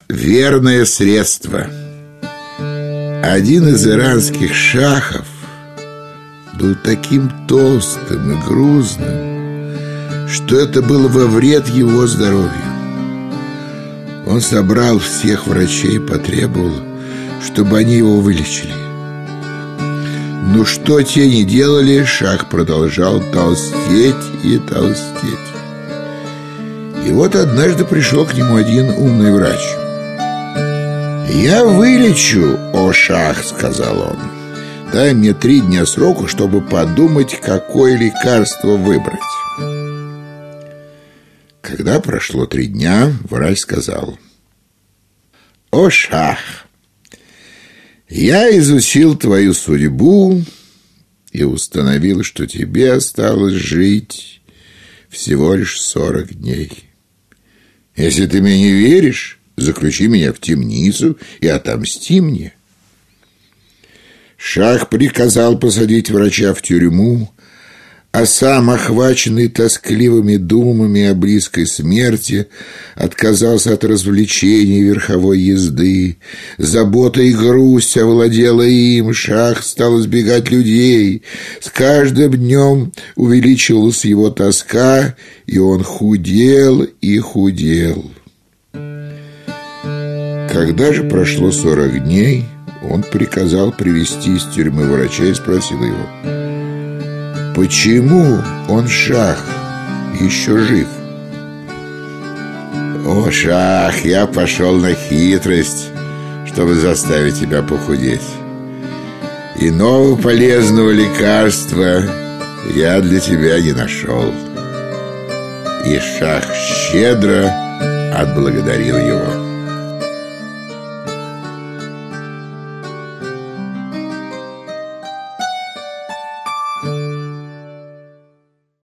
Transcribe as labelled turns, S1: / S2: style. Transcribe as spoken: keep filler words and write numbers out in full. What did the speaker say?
S1: верное средство. Один из иранских шахов был таким толстым и грузным, что это было во вред его здоровью. Он собрал всех врачей и потребовал, чтобы они его вылечили. Но что те не делали, шах продолжал толстеть и толстеть. И вот однажды пришел к нему один умный врач. «Я вылечу, о шах», — сказал он. «Дай мне три дня сроку, чтобы подумать, какое лекарство выбрать». Когда прошло три дня, врач сказал: «О шах, я изучил твою судьбу и установил, что тебе осталось жить всего лишь сорок дней. Если ты мне не веришь, заключи меня в темницу и отомсти мне». Шах приказал посадить врача в тюрьму, а сам, охваченный тоскливыми думами о близкой смерти, отказался от развлечений верховой езды. Забота и грусть овладела им. Шах стал избегать людей. С каждым днем увеличивалась его тоска, и он худел и худел. Когда же прошло сорок дней, он приказал привести из тюрьмы врача и спросил его: почему он, шах, еще жив? «О, шах, я пошел на хитрость, чтобы заставить тебя похудеть. Иного полезного лекарства я для тебя не нашел». И шах щедро отблагодарил его.